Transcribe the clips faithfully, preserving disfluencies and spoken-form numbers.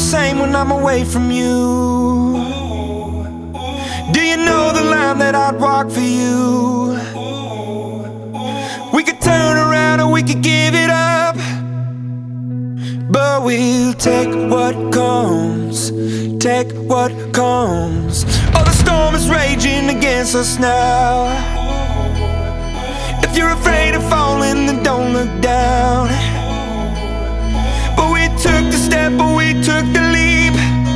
same when I'm away from you? Do you know the line that I'd walk for you? We could turn around or we could give it up, but we'll take what comes, take what comes. Oh, the storm is raging against us now. If you're afraid of falling, then don't look down. But we took the step, but we took the leap,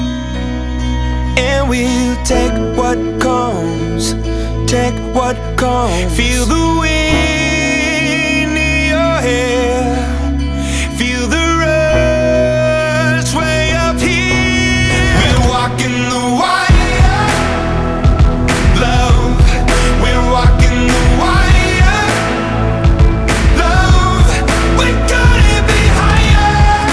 and we'll take what comes, take what comes. Feel the wind in your hair, feel the rush way up here. We're walking the wire, love. We're walking the wire, love. We couldn't be higher.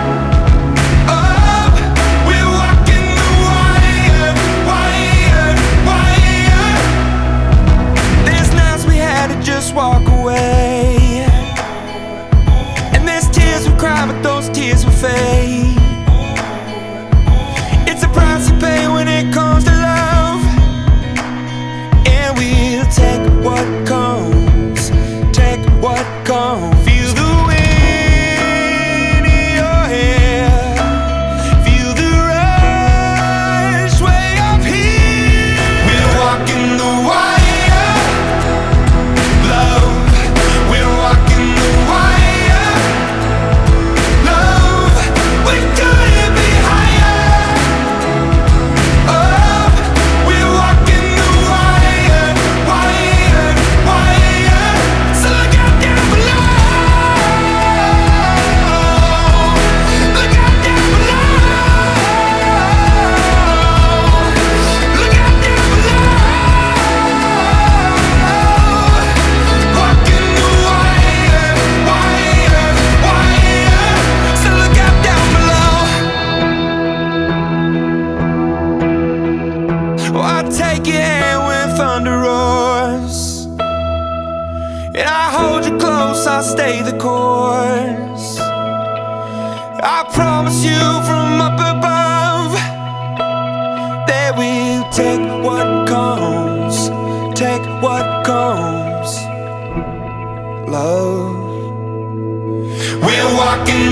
Up, we're walking the wire, wire, wire. There's nights we had to just walk away, and there's tears we cry, but those tears will fade. It's a price you pay when it comes to love, and we'll take what comes, take what comes. Feel the wind in your hair, feel the rush way up here. We're walking the wire, love. We're walking the wire, love. We couldn't be higher. Up, we're walking the wire, wire, wire. So look out down below. Look out down below. Look out down below. Walking the wire, wire, wire. So look out down below. Oh, I take your hand when thunder roars, and I hold you close, I stay the course. I promise you from up above that we'll take what comes, take what comes, love. We're walking